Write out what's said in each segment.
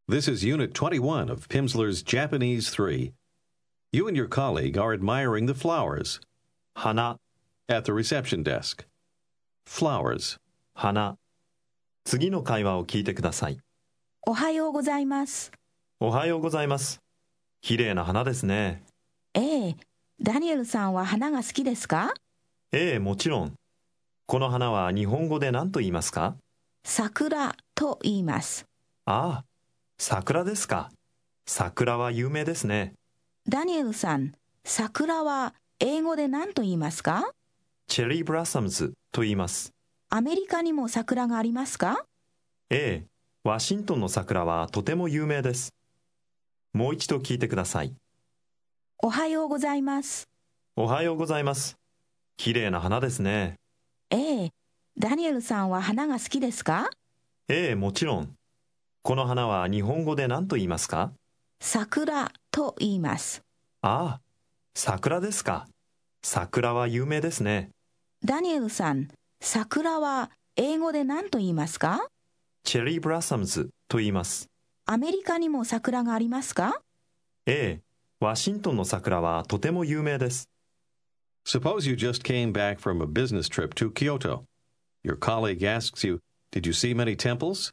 This is Unit 21 of Pimsleur's Japanese 3. You and your colleague are admiring the flowers 花、 at the reception desk. Flowers. 花。次の会話を聞いてください。 おはようございます。 おはようございます。きれいな花ですね。 ええ、ダニエルさんは花が好きですか？ ええ、もちろん。この花は日本語で何と言いますか？ 桜と言います。 ああ、桜ですか。桜は有名ですね。 ダニエルさん、桜は英語で何と言いますか？ チェリーブラッサムズと言います。 アメリカにも桜がありますか？ ええ、ワシントンの桜はとても有名です。もう一度聞いてください。 おはようございます。 おはようございます。きれいな花ですね。 ええ、ダニエルさんは花が好きですか？ ええ、もちろん。この花は日本語で何と言いますか？ 桜と言います。 ああ、桜ですか。桜は有名ですね。 ダニエルさん、桜は英語で何と言いますか？ チェリーブラッサムズと言います。 アメリカにも桜がありますか？ ええ、ワシントンの桜はとても有名です。 Suppose you just came back from a business trip to Kyoto. Your colleague asks you, "Did you see many temples?"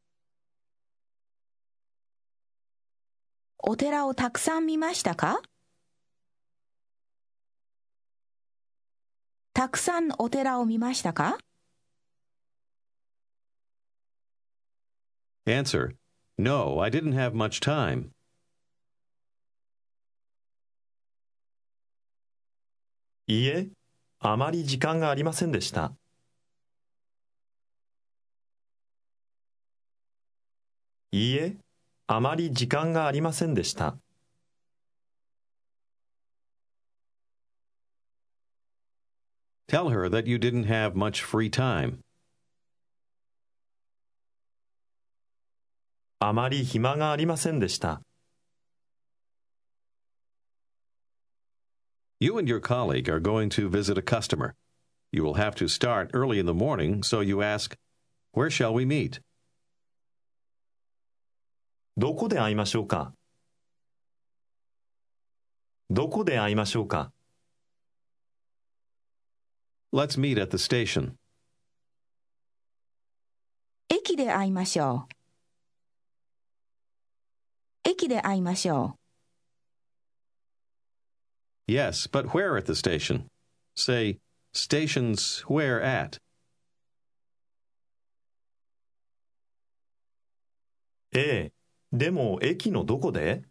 お寺をたくさん見ましたか？たくさんお寺を見ましたか？ Answer: No, I didn't have much time. いいえ、あまり時間がありませんでした。いいえ、あまり時間がありませんでした。 Tell her that you didn't have much free time. あまり暇がありませんでした。 You and your colleague are going to visit a customer. You will have to start early in the morning, so you ask, "Where shall we meet?" どこで会いましょうか？どこで会いましょうか？ Let's meet at the station. 駅で会いましょう。駅で会いましょう。 Yes, but where at the station? Say, stations where at? ええ、でも駅のどこで？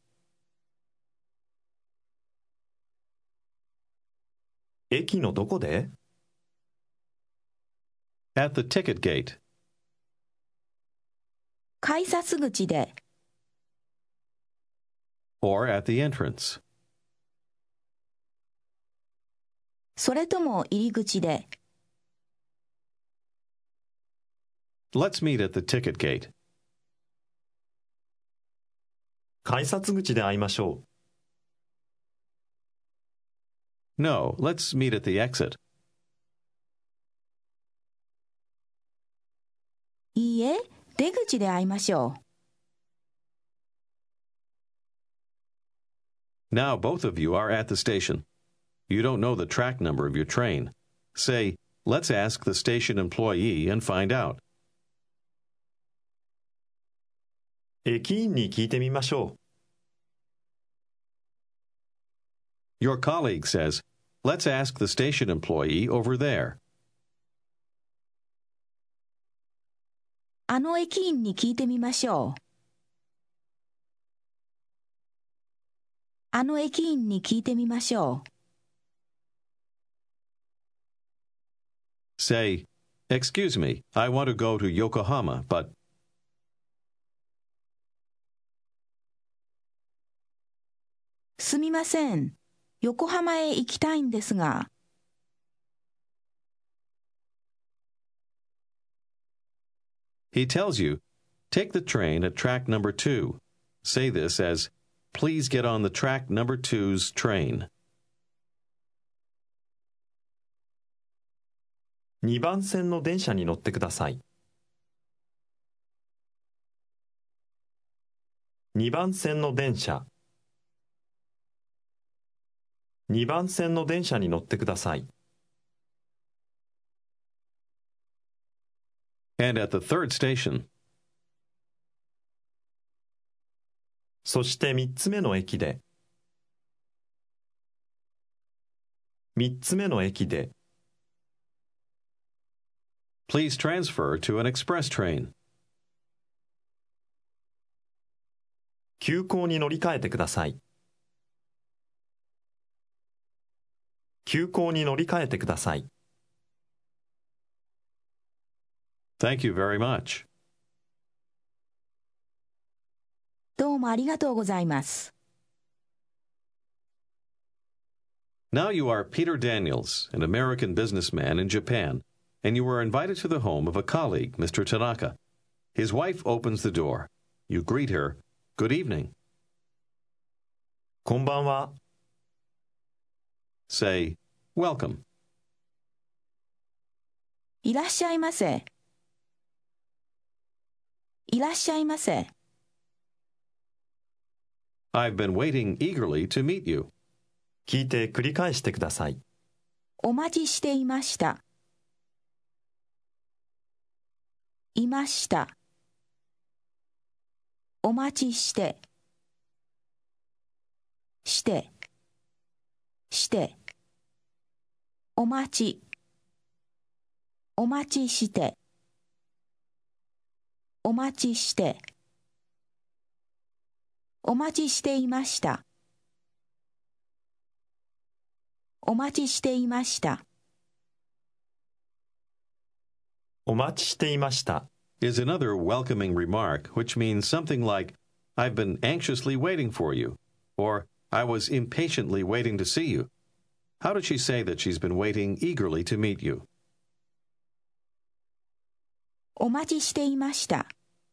駅のどこで？ At the ticket gate. 改札口で、 Or at the entrance. それとも入り口で、 Let's meet at the ticket gate. 改札口で会いましょう。 No, let's meet at the exit. いいえ、出口で会いましょう。 Now both of you are at the station. You don't know the track number of your train. Say, "Let's ask the station employee and find out." 駅員に聞いてみましょう。 Your colleague says, "Let's ask the station employee over there." あの駅員に聞いてみましょう。あの駅員に聞いてみましょう。 Say, "Excuse me, I want to go to Yokohama, but..." すみません。横浜へ行きたいんですが。 He tells you, "Take the train at track number 2." Say this as, "Please get on the track number 2's train." 2番線の電車に乗ってください。 2番線の電車。2番線の電車に乗ってください。 And at the third station, そして3つ目の駅で。3つ目の駅で。 please transfer to an express train. 急行に乗り換えてください。急行に乗り換えてください。 Thank you very much. どうもありがとうございます。 Now you are Peter Daniels, an American businessman in Japan, and you were invited to the home of a colleague, Mr. Tanaka. His wife opens the door. You greet her. Good evening. こんばんは。 Say, welcome. いらっしゃいませ。いらっしゃいませ。 I've been waiting eagerly to meet you. 聞いて繰り返してください。 お待ちしていました。いました。お待ちして。して。して。お待ち。お待ちして。お待ちして。お待ちしていました。お待ちしていました。 お待ちしていました。 is another welcoming remark, which means something like, I've been anxiously waiting for you, or I was impatiently waiting to see you. How did she say that she's been waiting eagerly to meet you? お待ちしていました。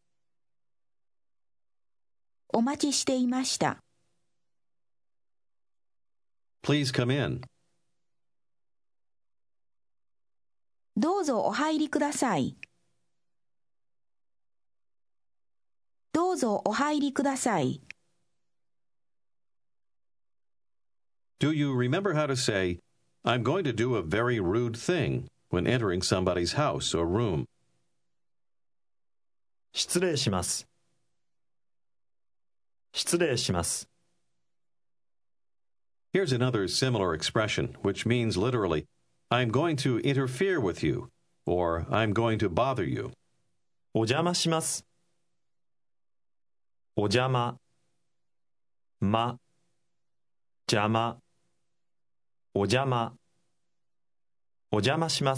お待ちしていました。 Please come in. どうぞお入りください。どうぞお入りください。 Do you remember how to say, I'm going to do a very rude thing when entering somebody's house or room? 失礼します。失礼します。 Here's another similar expression, which means literally, I'm going to interfere with you, or I'm going to bother you. お邪魔します。お邪魔。邪魔。お邪魔。お邪魔します。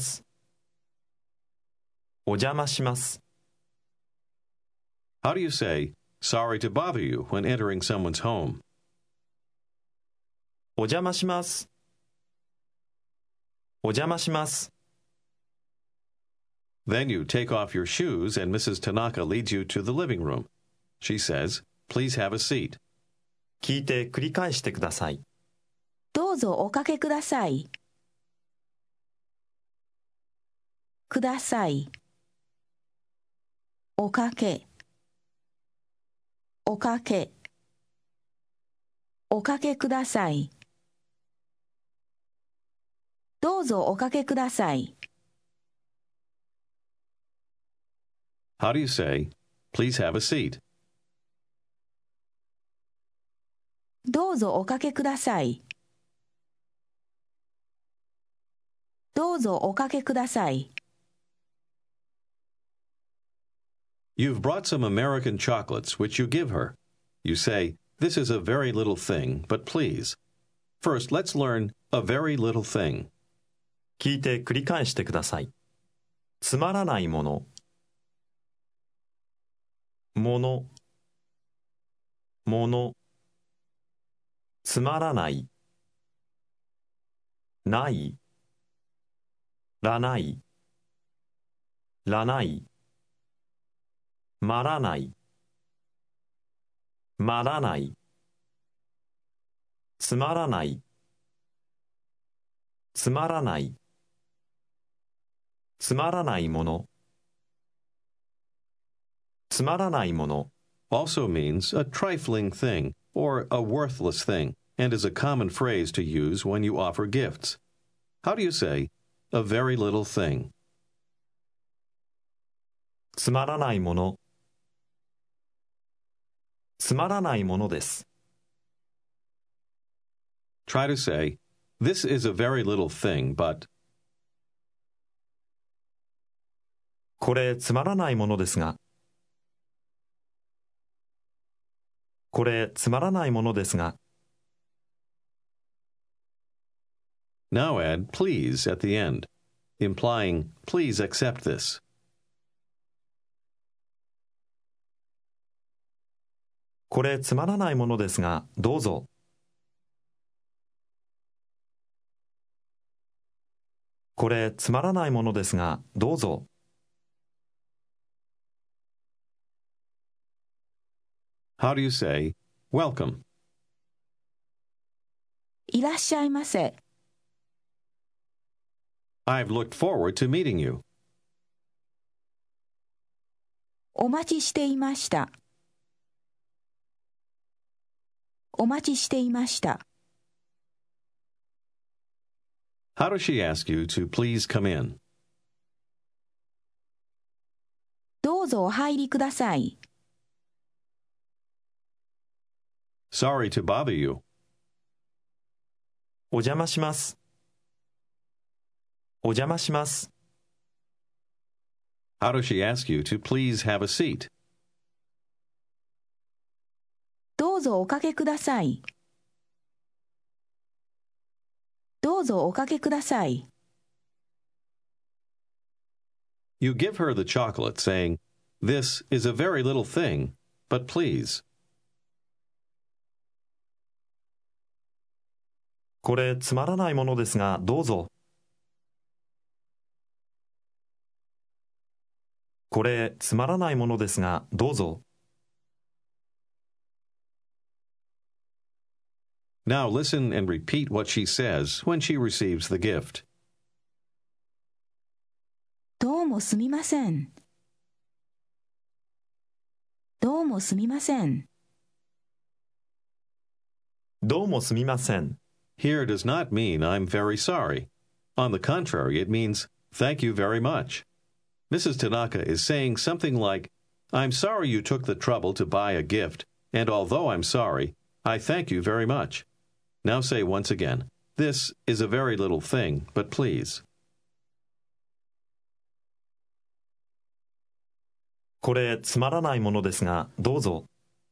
お邪魔します。 How do you say, sorry to bother you when entering someone's home? お邪魔します。お邪魔します。 Then you take off your shoes and Mrs. Tanaka leads you to the living room. She says, please have a seat. 聞いて繰り返してください。 どうぞおかけください。ください。おかけ。おかけ。おかけください。どうぞおかけください。 How do you say, please have a seat? どうぞおかけください。どうぞおかけください。 You've brought some American chocolates, which you give her. You say, this is a very little thing, but please. First, let's learn a very little thing. 聞いて繰り返してください。つまらないもの。もの。もの。つまらない。ない。らない。らない。まらない。まらない。つまらない。つまらない。つまらないもの。つまらないもの。 also means a trifling thing or a worthless thing and is a common phrase to use when you offer gifts. How do you say, a very little thing? つまらないもの。つまらないものです。 Try to say, this is a very little thing, but これつまらないものですが。これつまらないものですが。 Now add please at the end, implying please accept this. これつまらないものですが、どうぞ。これつまらないものですが、どうぞ。 How do you say, welcome? いらっしゃいませ。 I've looked forward to meeting you. お待ちしていました。お待ちしていました。 How does she ask you to please come in? どうぞお入りください。 Sorry to bother you. お邪魔します。お邪魔します。 How does she ask you to please have a seat? どうぞおかけください。どうぞおかけください。 You give her the chocolate, saying, this is a very little thing, but please. これつまらないものですが、どうぞ。これつまらないものですが、どうぞ。 Now listen and repeat what she says when she receives the gift. どうもすみません。どうもすみません。 どうもすみません。 Here does not mean I'm very sorry. On the contrary, it means thank you very much. Mrs. Tanaka is saying something like, I'm sorry you took the trouble to buy a gift, and although I'm sorry, I thank you very much. Now say once again, this is a very little thing, but please. これつまらないものですが、どうぞ。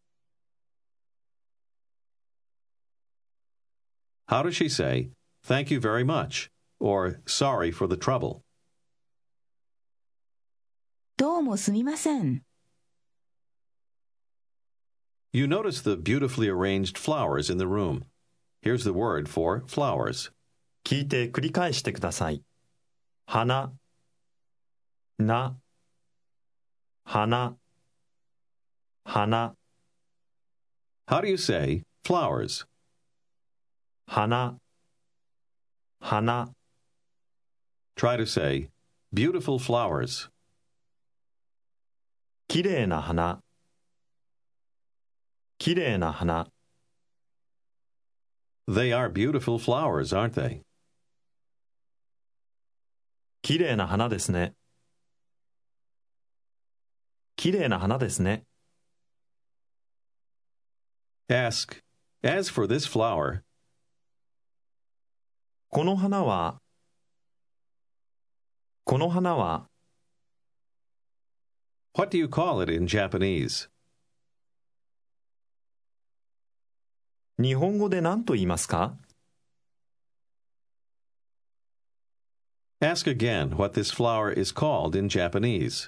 How does she say, thank you very much, or sorry for the trouble? どうもすみません。 You notice the beautifully arranged flowers in the room. Here's the word for flowers. 聞いて繰り返してください。花、な、花、花。 How do you say flowers? 花、花。 Try to say beautiful flowers. きれいな花、きれいな花。 They are beautiful flowers, aren't they? きれいな花ですね。きれいな花ですね。 Ask, as for this flower, この花は、この花は、 what do you call it in Japanese? 日本語で何と言いますか？ Ask again what this flower is called in Japanese.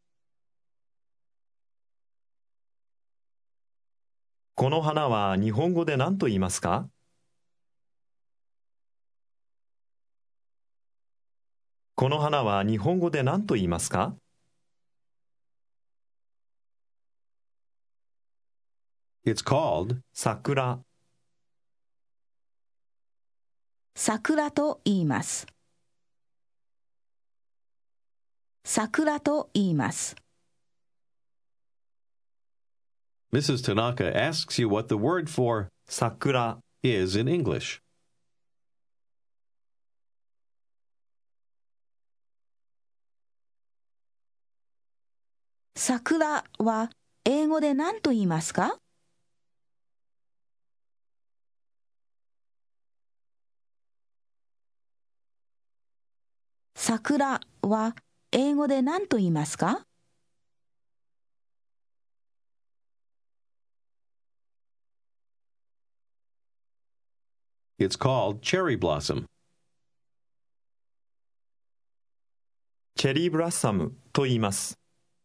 この花は日本語で何と言いますか？この花は日本語で何と言いますか？ It's called 桜。 桜と言います。桜と言います。 Mrs. Tanaka asks you what the word for 桜、 is in English. 桜は英語で何と言いますか？桜は英語で何と言いますか？ It's called cherry blossom. チェリーブラッサムと言います。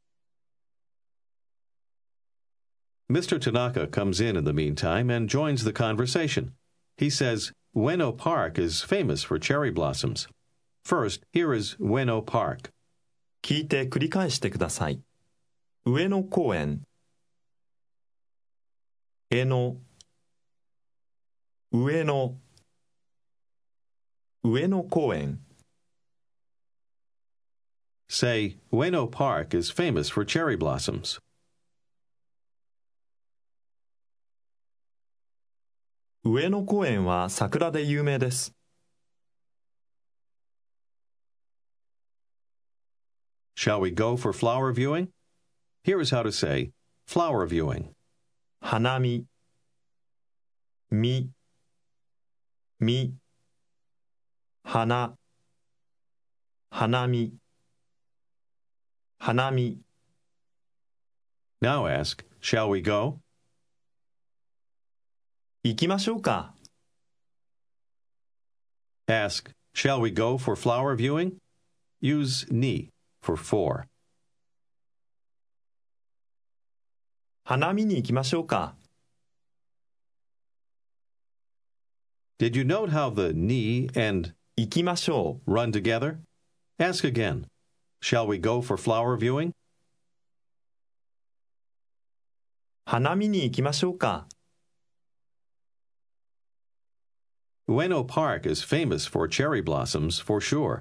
Mr. Tanaka comes in the meantime and joins the conversation. He says Ueno Park is famous for cherry blossoms. First, here is Ueno Park. 聞いて繰り返してください。上野公園、上野公園。 Say, Ueno Park is famous for cherry blossoms. 上野公園は桜で有名です。 Shall we go for flower viewing? Here is how to say flower viewing. 花見、花見。 Now ask, shall we go? 行きましょうか。 Ask, shall we go for flower viewing? Use ni for for. 花見に行きましょうか。 Did you note how the ni and 行きましょう。 run together? Ask again. Shall we go for flower viewing? 花見に行きましょうか。 Ueno Park is famous for cherry blossoms for sure.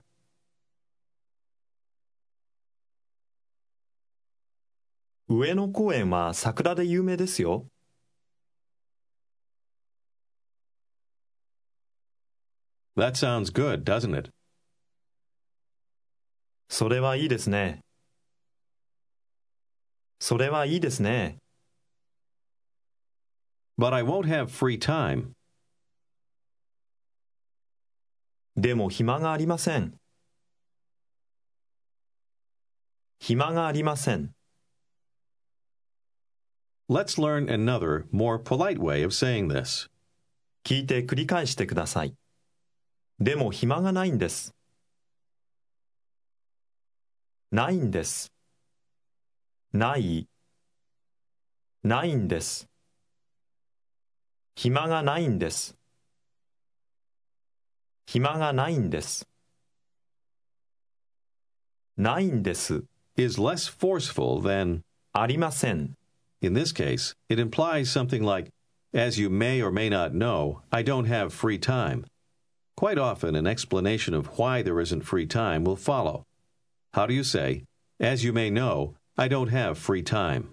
上野公園は桜で有名ですよ。 That sounds good, doesn't it? それはいいですね。 But I won't have free time. でも暇がありません。 Let's learn another, more polite way of saying this. 聞いて繰り返してください。でも暇がないんです。ないんです。ないんです。暇がないんです。ないんです Is less forceful than ありません。 in this case. It implies something like, as you may or may not know, I don't have free time. Quite often, an explanation of why there isn't free time will follow. How do you say, as you may know, I don't have free time?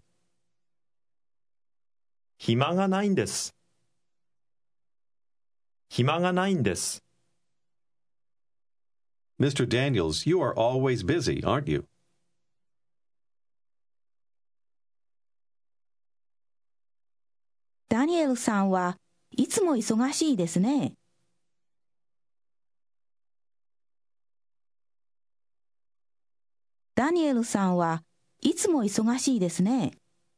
暇がないんです。 Mr. Daniels, you are always busy, aren't you? ダニエルさんはいつも忙しいですね。ダニエルさんはいつも忙しいですね。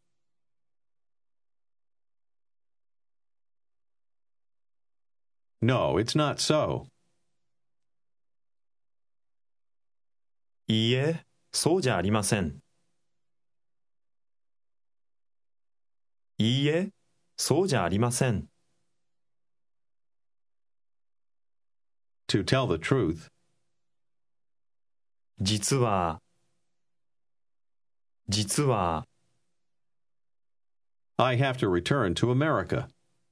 No, it's not so. いいえ、そうじゃありません。いいえ、そうじゃありません。 To tell the truth, 実は I have to return to America.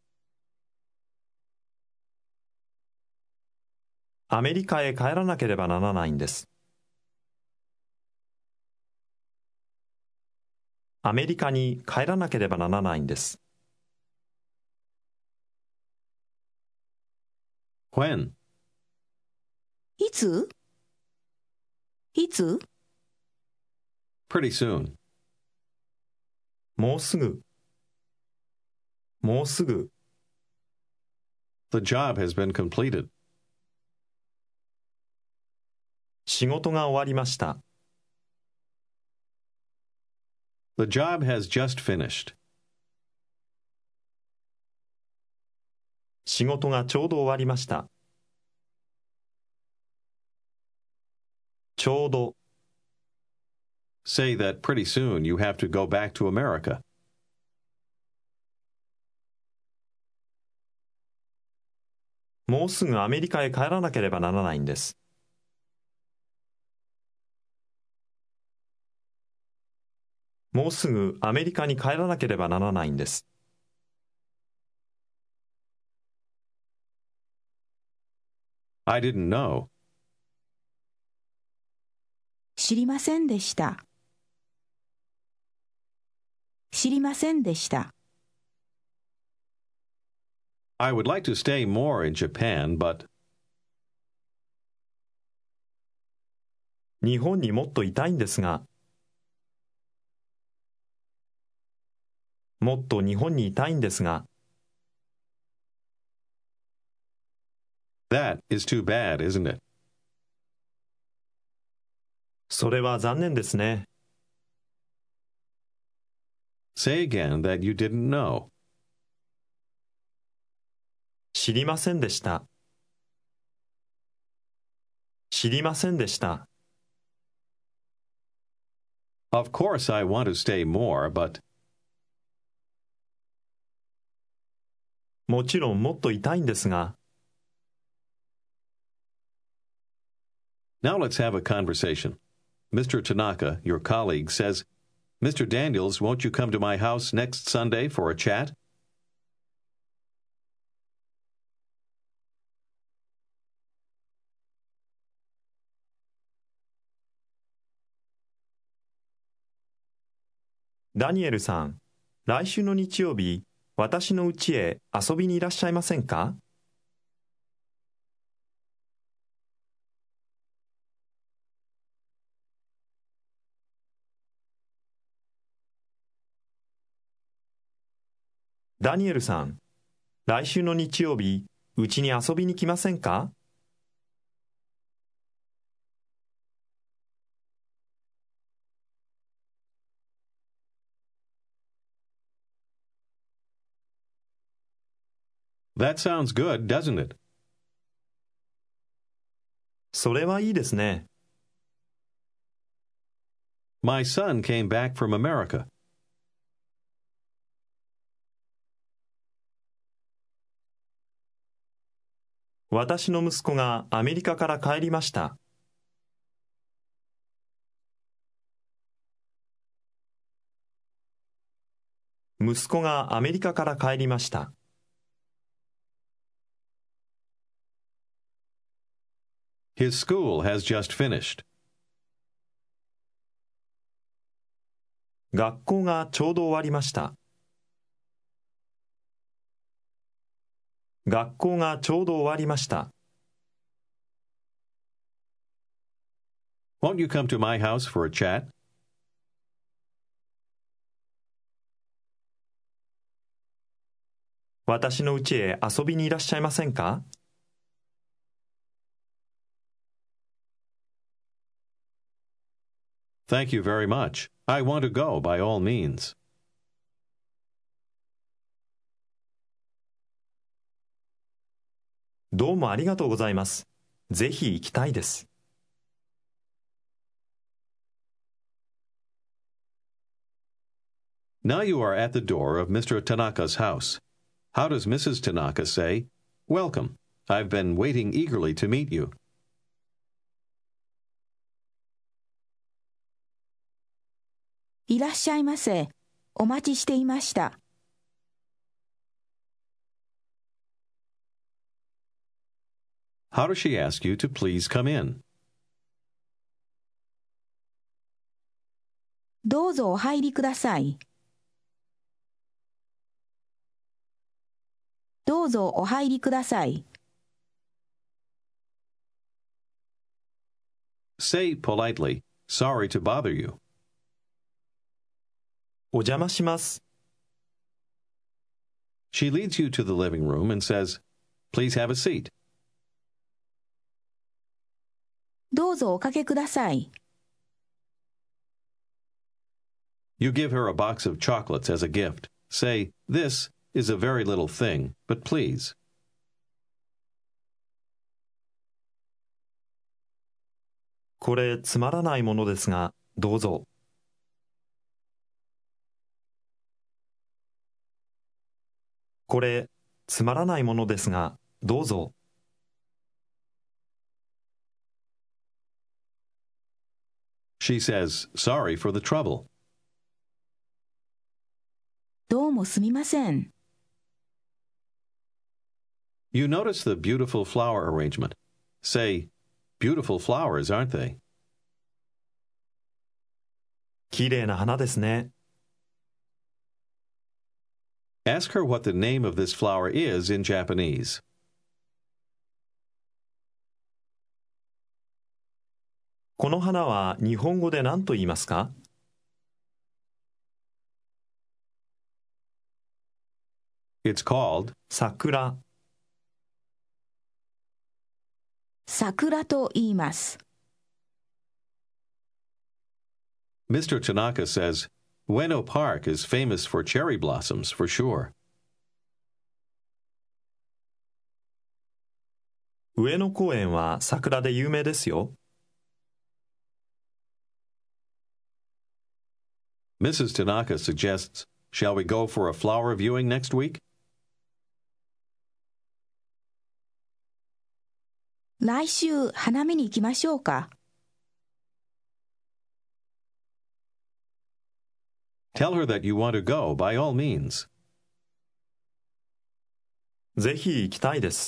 アメリカへ帰らなければならないんです。 アメリカに帰らなければならないんです。 When? いついつ Pretty soon. もうすぐ。もうすぐ。 The job has been completed. 仕事が終わりました。 The job has just finished. 仕事がちょうど終わりました。ちょうど。 Say that pretty soon you have to go back to America. もうすぐアメリカへ帰らなければならないんです。もうすぐアメリカに帰らなければならないんです。 I didn't know. 知りませんでした。知りませんでした。 I would like to stay more in Japan, but 日本にもっといたいんですが、もっと日本にいたいんですが、 that is too bad, isn't it? それは残念ですね。 Say again that you didn't know. 知りませんでした。知りませんでした。 Of course I want to stay more, but もちろんもっといたいんですが、 now let's have a conversation. Mr. Tanaka, your colleague, says, Mr. Daniels, won't you come to my house next Sunday for a chat? 「ダニエルさん、来週の日曜日、私の家へ遊びにいらっしゃいませんか？」ダニエルさん、来週の日曜日、うちに遊びに来ませんか？ That sounds good, doesn't it? それはいいですね。 My son came back from America. 私の息子がアメリカから帰りました。息子がアメリカから帰りました。 His school has just finished. 学校がちょうど終わりました。学校がちょうど終わりました。 Won't you come to my house for a chat? 私の家へ遊びにいらっしゃいませんか？ Thank you very much. I want to go by all means. どうもありがとうございます。ぜひ行きたいです。 Now you are at the door of Mr. Tanaka's house. How does Mrs. Tanaka say, "Welcome. I've been waiting eagerly to meet you"? いらっしゃいませ。お待ちしていました。 How does she ask you to please come in? どうぞお入りください。どうぞお入りください。 Say politely, sorry to bother you. お邪魔します。 She leads you to the living room and says, Please have a seat. どうぞおかけください。 You give her a box of chocolates as a gift. Say, This is a very little thing, but please. これつまらないものですが、どうぞ。これつまらないものですが、どうぞ。 She says, Sorry for the trouble. どうもすみません。 You notice the beautiful flower arrangement. Say, Beautiful flowers, aren't they? きれいな花ですね。 Ask her what the name of this flower is in Japanese. この花は日本語で何と言いますか？ It's called 桜。 桜と言います。 Mr. Tanaka says, Ueno Park is famous for cherry blossoms, for sure. 上野公園は桜で有名ですよ。 Mrs. Tanaka suggests, Shall we go for a flower viewing next week? 来週花見に行きましょうか。 Tell her that you want to go, by all means. ぜひ行きたいです。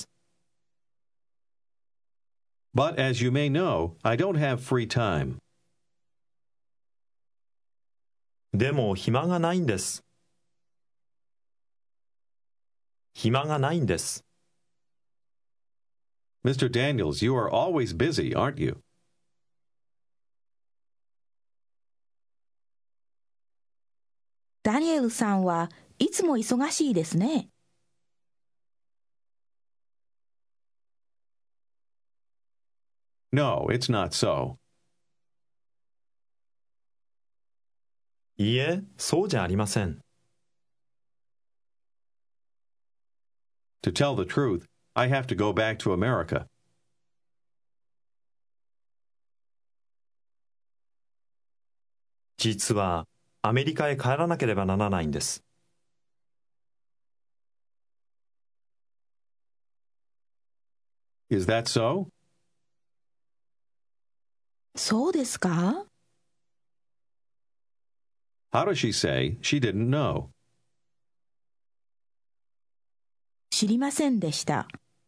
But as you may know, I don't have free time. でも暇がないんです。暇がないんです。 Mr. Daniels, you are always busy, aren't you? ダニエルさんはいつも忙しいですね。 No, it's not so. いいえ、そうじゃありません。 To tell the truth, I have to go back to America. 実はアメリカへ帰らなければならないんです。 Is that so? そうですか？ How does she say she didn't know? 知りませんでした。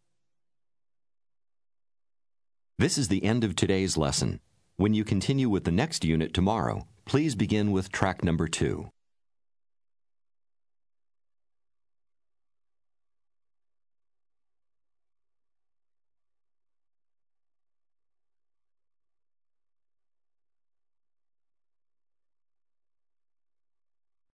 This is the end of today's lesson. When you continue with the next unit tomorrow, please begin with track number 2.